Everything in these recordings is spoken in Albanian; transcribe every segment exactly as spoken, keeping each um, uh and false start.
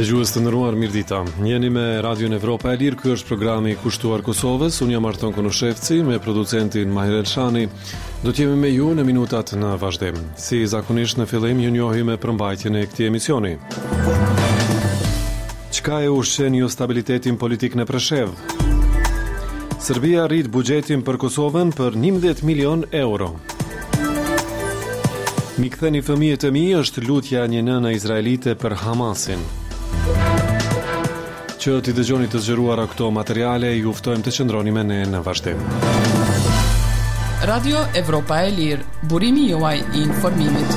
Dëgjues të nderuar, mirëdita. Jeni me Radion Evropa e Lirë. Ky është programi i kushtuar Kosovës. Unë jam Arton Konoshevci me producentin Mahir Elshani. Do të jemi me ju në minutat në vazhdim. Si zakonisht në fillim ju njohim me përmbajtjen e këtij emisioni. Çka e ushqen ju stabilitetin politik në Preshevë? Serbia rrit buxhetin për Kosovën për njëmbëdhjetë milion euro. Mi ktheni fëmijët e mi është lutja një nëne izraelite për Hamasin. Që t'i dëgjoni të zgjeruara këto materiale, ju ftojmë të qëndroni me ne në vazhdim. Radio Evropa e Lirë, burimi juaj i informimit.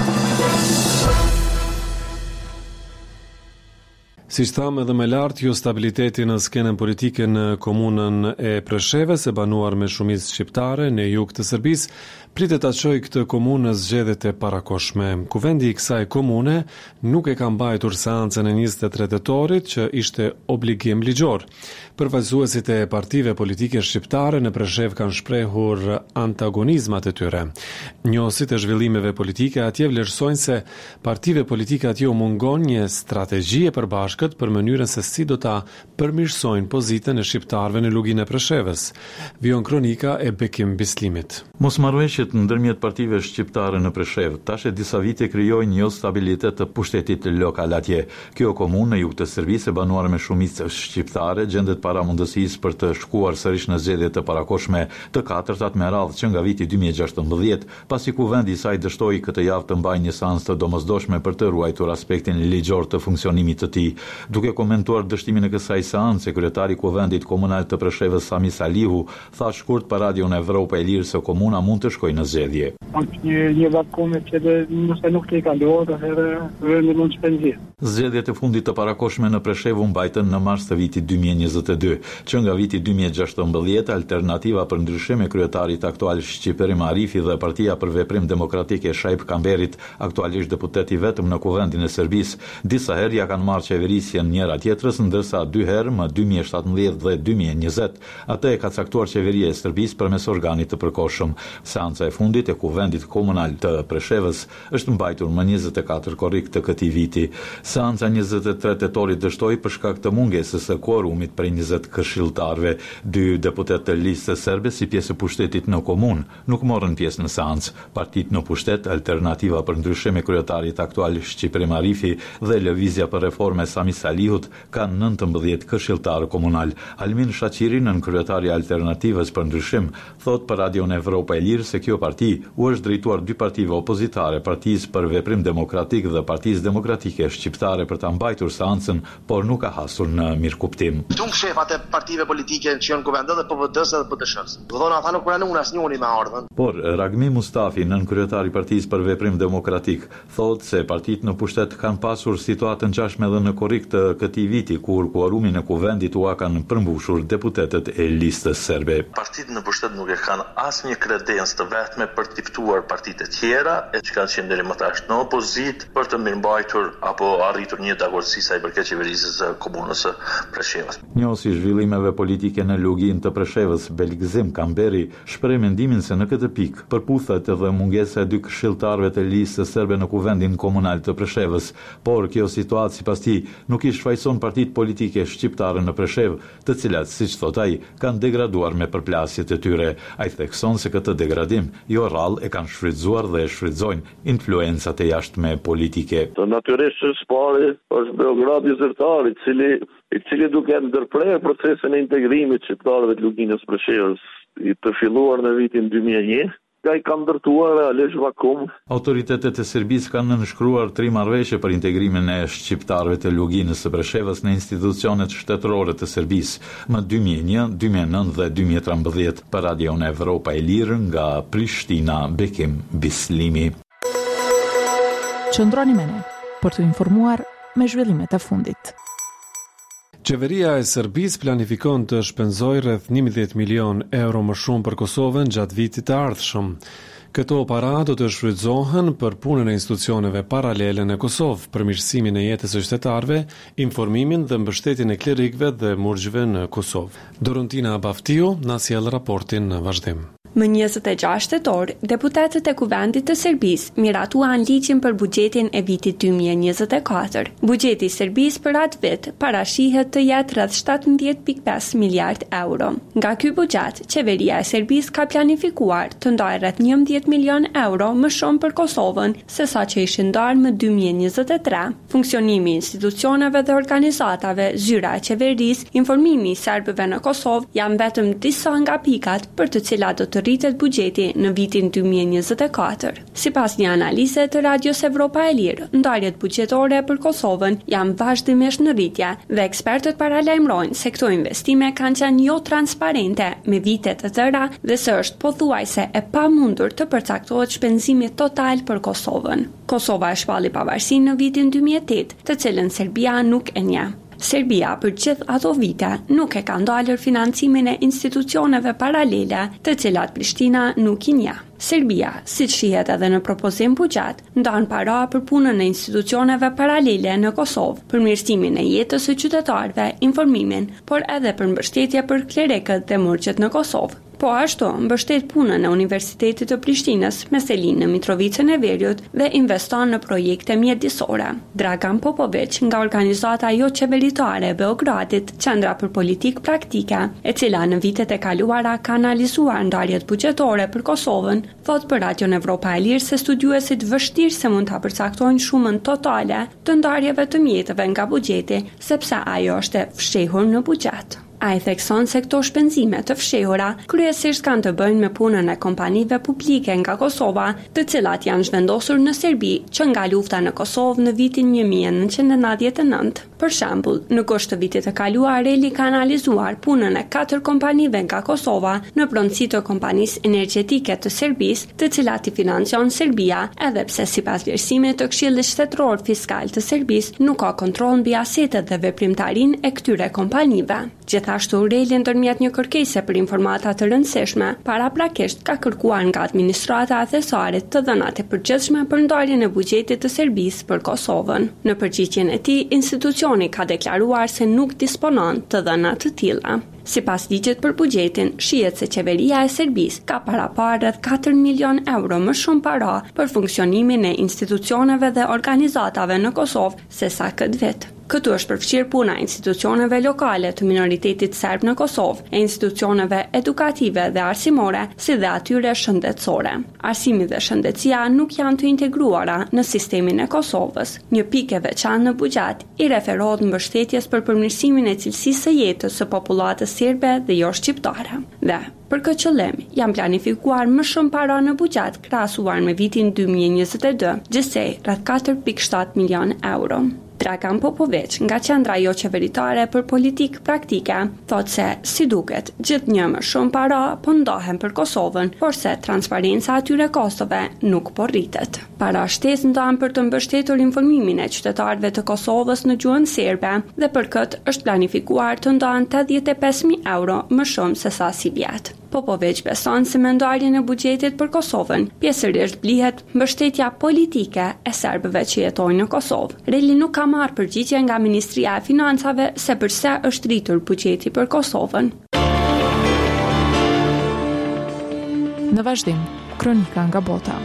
Si thamë edhe më lart, jo stabiliteti në skenën politike në komunën e Preshevës, e banuar me shumicë shqiptare në jug të Serbisë, pritet ta çojë këtë komunë në zgjedhjet e parakoshme. Kuvendi i kësaj komune nuk e ka mbajtur seancën e njëzet e tre tetorit, që ishte obligim ligjor. Përfaqësuesit e partive politike shqiptare në Preshevë kanë shprehur antagonizmat e tyre. Njohësit e zhvillimeve politike atje vlerësojnë se partive politike atje u mungon një strategji e përbashkët për mënyrën se si do ta përmirësojnë pozitën e shqiptarëve në luginë e Preshevës. Vion kronika e Bekim Bislimit. Mosmarrëveshjet ndërmjet partive shqiptare në Preshevë tash e disa vite krijojnë një stabilitet të pushtetit lokal atje. Kjo komunë në jug të Serbisë e banuar me shumicë shqiptare gjendet para mundësisë për të shkuar sërish në zgjedhjet të parakoshme të katërtat me radhë që nga viti dy mijë e gjashtëmbëdhjetë, pasi kuvendi i saj dështoi këtë javë të mbajë një seancë të domosdoshme për të ruajtur aspektin ligjor të funksionimit të tij. Duke komentuar dështimin e kësaj seance, kryetari i kuvendit komunal të Preshevës Sami Salihu tha shkurt për Radion Evropa e Lirë se komuna mund të shkojë në zgjedhje. Një një vakome që nëse nuk të i kalohet, atëherë vendi mund të shpenzojë. Zgjedhjet e fundit të parakoshme në Preshevë u mbajtën në mars të vitit dy mijë e njëzet e dy, që nga viti dy mijë e gjashtëmbëdhjetë Alternativa për ndryshim e kryetarit aktual Shqiperim Arifi dhe Partia për Veprim Demokratik e Shaip Kamberit, aktualisht deputet i vetëm në kuvendin e Serbisë, disa herë ja kanë marrë qeverisjen njëra tjetrës, ndërsa dy herë më dy mijë e shtatëmbëdhjetë dhe dy mijë e njëzet, atë e ka caktuar qeveria e Serbisë përmes organit të përkohshëm. Seanca e fundit e kuvendit komunal të Preshevës është mbajtur më njëzet e katër korrik të këtij viti. Seanca njëzet e tre tetorit dështoi për shkak të mungesës së kuorumit prej njëzet këshilltarëve. Dy deputet të listës serbe si pjesë e pushtetit në komunë nuk morën pjesë në seancë. Partitë në pushtet, Alternativa për ndryshim e kryetarit aktual Shqiperim Arifi dhe Lëvizja për reforme Sami Salihut kanë nëntëmbëdhjetë këshilltarë komunal. Almin Shaqiri, nën kryetari i Alternativës për ndryshim, thot për Radion Evropa e Lirë se kjo parti u është drejtuar dy partive opozitare, Partisë për Veprim Demokratik dhe Partisë Demokratike Shqiptare për ta mbajtur seancën, por nuk ka hasur në mirëkuptim. Tung shefat e partive politike që janë kuvendë dhe P V D-s dhe P D Sh-s. Do thonë ata nuk pranojnë asnjëri me ardhmën. Por Ragmi Mustafi, nën kryetari i Partisë për Veprim Demokratik, thotë se partitë në pushtet kanë pasur situatën ngjashme edhe në korrik të këtij viti, kur kuorumin e kuvendit u kanë përmbushur deputetët e listës serbe. Partitë në pushtet nuk e kanë asnjë kredencë të vetme për të ftuar partitë e tjera e që kanë qenë deri më tash në opozit për të mirëmbajtur apo arritur një dakordsi sa i përket qeverisë së komunës së Preshevës. Njohësi i zhvillimeve politike në luginë të Preshevës, Belgzim Kamberi, shpreh mendimin se në këtë pikë përputhet edhe mungesa e dy këshilltarëve të listës serbe në kuvendin komunal të Preshevës, por kjo situatë sipas tij nuk i shfaqson partitë politike shqiptare në Preshevë, të cilat, siç thot ai, kanë degraduar me përplasjet e tyre. Ai thekson se këtë degradim jo rrallë e kanë shfrytzuar dhe e shfrytëzojnë influencat e jashtme politike. Natyrisht është pari është Beogradi zyrtar, i cili i cili duke ndërprerë procesin e integrimit shqiptarëve të luginës Preshevës, i të filluar në vitin dy mijë e një, ka i ka ndërtuar realisht vakum. Autoritetet e Serbisë kanë nënshkruar tri marrëveshje për integrimin e shqiptarëve të luginës së Preshevës në institucionet shtetërore të Serbisë më dy mijë e një, dy mijë e nëntë dhe dy mijë e trembëdhjetë. Për Radion Evropa e Lirë nga Prishtina, Bekim Bislimi. Qëndroni me ne për të informuar me zhvillimet e fundit. Qeveria e Serbisë planifikon të shpenzojë rreth njëmbëdhjetë milion euro më shumë për Kosovën gjatë vitit të ardhshëm. Këto para do të shfrytëzohen për punën e institucioneve paralele në Kosovë, përmirësimin e jetës së qytetarëve, informimin dhe mbështetjen e klerikëve dhe murgjve në Kosovë. Dorontina Baftiu na sjell raportin në vazhdim. Më njëzet e gjashtë tetor, deputetët e Kuvendit të Serbisë miratuan ligjin për buxhetin e vitit dy mijë e njëzet e katër. Buxheti i Serbisë për atë vit parashihet të jetë rreth shtatëmbëdhjetë pikë pesë miliard euro. Nga ky buxhet, qeveria e Serbisë ka planifikuar të ndajë rreth njëmbëdhjetë milion euro më shumë për Kosovën se sa që ishin ndarë më dy mijë e njëzet e tre. Funksionimi i institucioneve dhe organizatave, zyra e qeverisë, informimi i serbëve në Kosovë janë vetëm disa nga pikat për të cilat do të rritet buxheti në vitin dy mijë e njëzet e katër. Sipas një analize të Radios Evropa e Lirë, ndarjet buxhetore për Kosovën janë vazhdimisht në rritje dhe ekspertët paralajmërojnë se këto investime kanë qenë jo transparente me vite të tëra dhe se është pothuajse e pamundur të përcaktohet shpenzimi total për Kosovën. Kosova e shpalli pavarësinë në vitin dy mijë e tetë, të cilën Serbia nuk e njeh. Serbia për gjithë ato vite nuk e ka ndalur financimin e institucioneve paralele të cilat Prishtina nuk i njeh. Serbia, siç shihet edhe në propozim buxhet, ndan para për punën e institucioneve paralele në Kosovë, për mirësimin e jetës së qytetarëve, informimin, por edhe për mbështetje për klerekët dhe murgjët në Kosovë. Po ashtu, mbështet punën e Universitetit të Prishtinës me selin në Mitrovicën e Veriut dhe investon në projekte mjedisore. Dragan Popović nga organizata jo qeveritare e Beogradit, Qendra për Politikë Praktike, e cila në vitet e kaluara ka analizuar ndarjet buxhetore për Kosovën, thot për Radion Evropa e Lirë se studiuesit vështirë se mund ta përcaktojnë shumën totale të ndarjeve të mjeteve nga buxheti, sepse ajo është e fshehur në buxhet. A i thekson se këto shpenzime të fshehura kryesisht kanë të bëjnë me punën e kompanive publike nga Kosova, të cilat janë zhvendosur në Serbi që nga lufta në Kosovë në vitin një mijë e nëntëqind e nëntëdhjetë e nëntë. Për shembull, në gusht të vitit të kaluar, Reli ka analizuar punën e katër kompanive nga Kosova në pronësi të kompanisë energjetike të Serbisë, të cilat i financion Serbia, edhe pse sipas vlerësimit të Këshillit Shtetëror Fiskal të Serbisë nuk ka kontroll mbi asetet dhe veprimtarinë e këtyre kompanive. Gjithashtu, Reli ndërmjet një kërkese për informata të rëndësishme, paraprakisht ka kërkuar nga administrata athesare të dhënat e përgjithshme për ndarjen e buxhetit të Serbisë për Kosovën. Në përgjigjen e tij, institucioni ka deklaruar se nuk disponon të dhëna të tilla. Sipas ligjit për buxhetin, shihet se qeveria e Serbisë ka para parë rreth katër milion euro më shumë para për funksionimin e institucioneve dhe organizatave në Kosovë se sa këtë vit. Këtu është përfshirë puna e institucioneve lokale të minoritetit serb në Kosovë, e institucioneve edukative dhe arsimore, si dhe atyre shëndetësore. Arsimi dhe shëndetësia nuk janë të integruara në sistemin e Kosovës. Një pikë e veçantë në buxhet i referohet mbështetjes për përmirësimin e cilësisë së jetës së popullatës serbe dhe jo shqiptare. Dhe për këtë qëllim, janë planifikuar më shumë para në buxhet krahasuar me vitin dy mijë e njëzet e dy, gjithsej rreth katër pikë shtatë milion euro. Dragan Popović nga Qendra jo qeveritare për Politikë Praktike thot se, si duket, gjithnjë më shumë para po ndahen për Kosovën, por se transparenca atyre kostove nuk po rritet. Para shtesë ndahen për të mbështetur informimin e qytetarëve të Kosovës në gjuhën serbe dhe për këtë është planifikuar të ndahen tetëdhjetë e pesë mijë euro më shumë se sa si vjet. Popović beson se me ndarjen e buxhetit për Kosovën, pjesërisht blihet mbështetja politike e serbëve që jetojnë në Kosovë. Reli nuk ka marrë përgjigje nga Ministria e Financave se përse është rritur buxheti për Kosovën. Në vazhdim, kronika nga bota.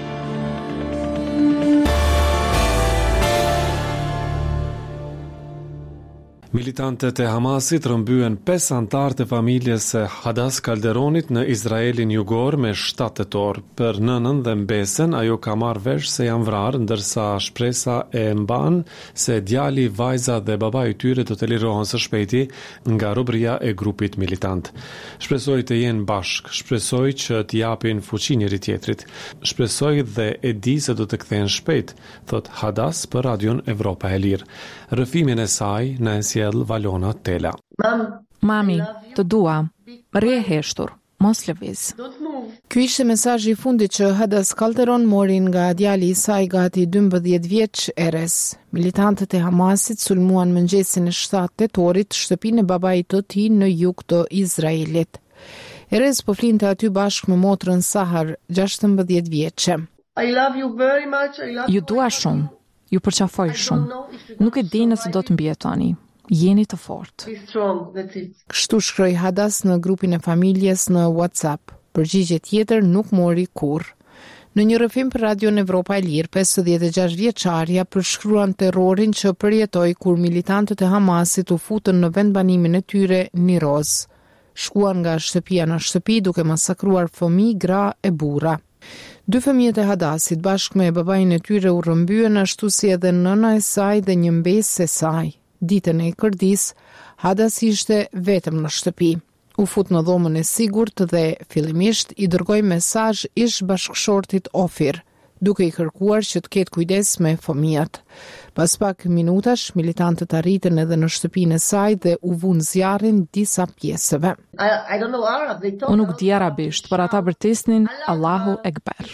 Militantët e Hamasit rëmbyen pesë anëtar të familjes së Hadas Kalderonit në Izraelin jugor me shtatë tetor. Për nënën dhe mbesen ajo ka marrë vesh se janë vrarë, ndërsa shpresa e mban se djali, vajza dhe babai i tyre do të lirohen së shpejti nga robëria e grupit militant. Shpresoj të jenë bashk, shpresoj që të japin fuqi njëri tjetrit. Shpresoj dhe e di se do të kthehen shpejt, thot Hadas për Radion Evropa e Lirë. Rëfimin e saj në sjell Valona Tela. Mami, të dua, rri e heshtur, mos lëviz. Ky ishte mesazhi i fundit që Hadas Kalderon mori nga djali i saj gati dymbëdhjetë vjeç Eres. Militantët e Hamasit sulmuan mëngjesin e shtatë tetorit shtëpinë e babait të tij në jug të Izraelit. Eres po flinte aty bashkë me motrën Sahar, gjashtëmbëdhjetë vjeçe. Ju dua shumë. Ju përqafoj shumë. Nuk e di nëse do të mbijetoni. Jeni të fortë. Kështu shkroi Hadas në grupin e familjes në WhatsApp. Përgjigje tjetër nuk mori kurrë. Në një rrëfim për Radion Evropa e Lirë, pesëdhjetë e gjashtë vjeçaria përshkruan terrorin që përjetoi kur militantët e Hamasit u futën në vendbanimin e tyre në Roz. Shkuan nga shtëpia në shtëpi duke masakruar fëmijë, gra e burra. Dy fëmijët e Hadasit bashkë me babain e tyre u rrëmbyen, ashtu si edhe nëna e saj dhe një mbesë e saj. Ditën e Kërdis, Hadas ishte vetëm në shtëpi. U fut në dhomën e sigurt dhe fillimisht i dërgoi mesazh ish bashkëshortit Ofir, duke i kërkuar që të ketë kujdes me fëmijët. Pas pak minutash, militantët arritën edhe në shtëpinë e saj dhe u vun zjarrin disa pjesëve. Unë nuk di arabisht, por ata bërtisnin Allahu Ekber.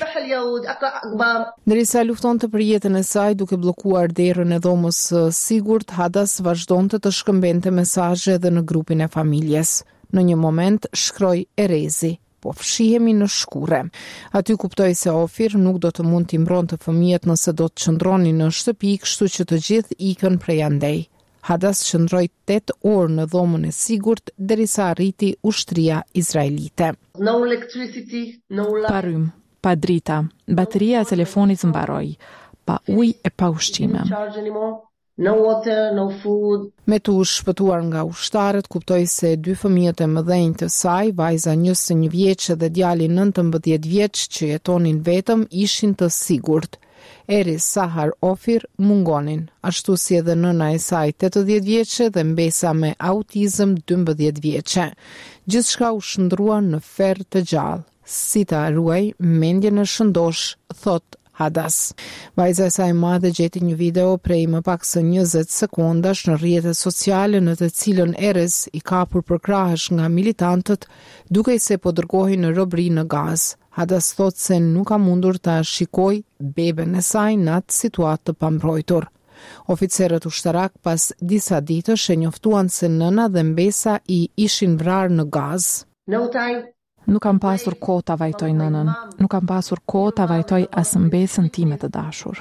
Ndërsa luftonte për jetën e saj duke bllokuar derën e dhomës së sigurt, Hadas vazhdonte të shkëmbente mesazhe edhe në grupin e familjes. Në një moment shkroi Erezi, po fshihemi në shkure. Aty kuptoi se Ofir nuk do të mund t'i mbronte fëmijët nëse do të qëndronin në shtëpi, kështu që të gjithë ikën prej andej. Hadas qëndroi tetë orë në dhomën e sigurt derisa arriti ushtria izraelite. No electricity, no light. Pa rrym, pa drita, bateria e telefonit mbaroi, pa ujë e pa ushqime. No water, no food. Me të u shpëtuar nga ushtarët, kuptoi se dy fëmijët e mëdhenj të saj, vajza njëzet e një vjeçë dhe djali nëntëmbëdhjetë vjeç që jetonin vetëm, ishin të sigurt. Eri Sahar Ofir mungonin, ashtu si edhe nëna e saj tetëdhjetë vjeçe dhe mbesa me autizëm dymbëdhjetë vjeçe. Gjithçka u shndrua në ferr të gjallë. Si ta ruaj mendjen e shëndosh, thot Hadas. Vajza e saj e madhe gjeti një video prej më pak se njëzet sekondash në rrjetet sociale në të cilën Erez i kapur përkrahësh nga militantët duke se po dërgohej në robëri në Gazë. Hadas thot se nuk ka mundur ta shikoj beben e saj në atë situatë të pambrojtur. Oficerët ushtarak pas disa ditësh e njoftuan se nëna dhe mbesa i ishin vrarë në Gazë. No time. Nuk kam pasur kohë ta vajtoj nënën, nuk kam pasur kohë ta vajtoj as mbesën time të dashur.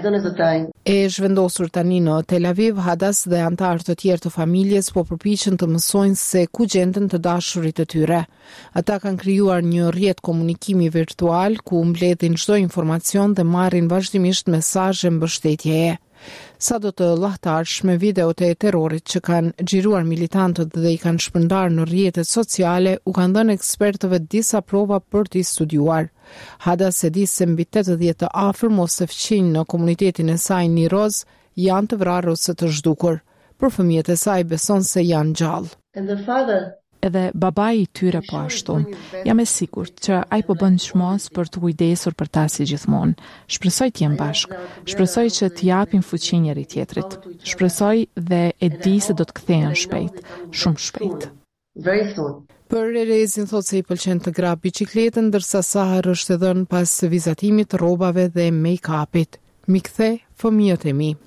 E zhvendosur tani në Tel Aviv, Hadas dhe antarë të tjerë të familjes po përpiqen të mësojnë se ku gjenden të dashurit të tyre. Ata kanë krijuar një rrjet komunikimi virtual ku mbledhin çdo informacion dhe marrin vazhdimisht mesazhe mbështetjeje. Sa do të llahtarshme videot e terrorit që kanë xhiruar militantët dhe i kanë shpërndar në rrjetet sociale u kanë dhënë ekspertëve disa prova për t'i studiuar. Hadas e di se mbi tetëdhjetë të afërm ose fqinj në komunitetin e saj në Roz janë të vrarë ose të zhdukur. Për fëmijët e saj beson se janë gjallë. And the father Edhe babai i tyre po ashtu. Jam e sigurt që ai po bën çmos për të kujdesur për ta si gjithmonë. Shpresoj të jem bashkë. Shpresoj që të japim fuqi njëri tjetrit. Shpresoj dhe e di se do të kthehen shpejt, shumë shpejt. Very soon. Për Erezin thot se i pëlqen të grab biçikletën, ndërsa Sahar është e dhënë pas vizatimit të rrobave dhe make-upit. Mi kthe fëmijët e mi.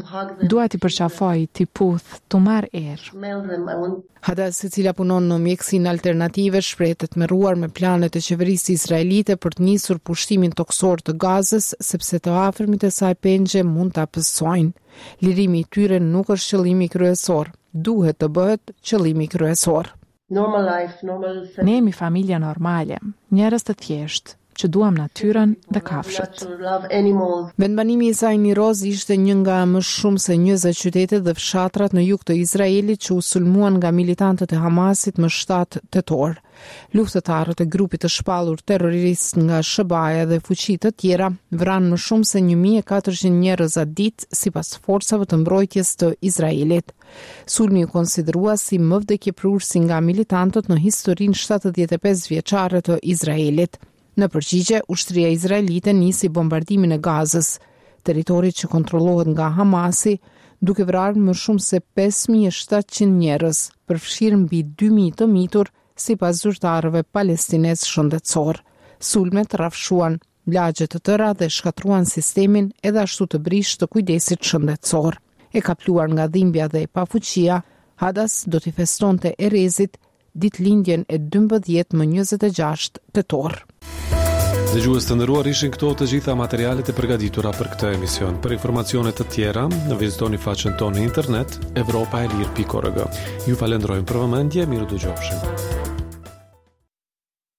Dua t'i përqafoj, t'i puth, t'u marr erë. Hadas, e cila punon në mjekësinë alternative, shprehet me ruar me planet e qeverisë izraelite për të nisur pushtimin toksor të Gazës, sepse të afërmit e saj pengje mund ta pësojnë. Lirimi i tyre nuk është qëllimi kryesor, duhet të bëhet qëllimi kryesor. Normal life, normal... Ne jemi familja normale, njerëz të thjeshtë, që duam natyrën dhe kafshët. Vendbanimi i saj në Roz ishte një nga më shumë se njëzet qytete dhe fshatrat në jug të Izraelit që u sulmuan nga militantët e Hamasit më shtatë tetor. Luftëtarët e grupit të shpallur terrorist nga Shëbaja dhe fuqi të tjera vranë më shumë se një mijë e katërqind njerëz atë ditë sipas forcave të mbrojtjes të Izraelit. Sulmi u konsiderua si më vdekjeprurësi nga militantët në historinë shtatëdhjetë e pesë vjeçare të Izraelit. Në përgjigje, ushtria izraelite nisi bombardimin e Gazës, territorit që kontrollohet nga Hamasi, duke vrarë më shumë se pesë mijë e shtatëqind njerëz, përfshirë mbi dy mijë të mitur, sipas zyrtarëve palestinez shëndetësor. Sulmet rrafshuan lagje të tëra dhe shkatruan sistemin edhe ashtu të brish të kujdesit shëndetësor. E kapluar nga dhimbja dhe pafuqia, Hadas do t'i festonte Erezit ditëlindjen e dymbëdhjetë më njëzet e gjashtë tetor. Dëgjues të nderuar, ishin këto të gjitha materialet e përgatitura për këtë emision. Për informacione të tjera, vizitoni faqen tonë në internet evropaelir pikë org. Ju falenderojmë për vëmendje, miru dëgjofshim.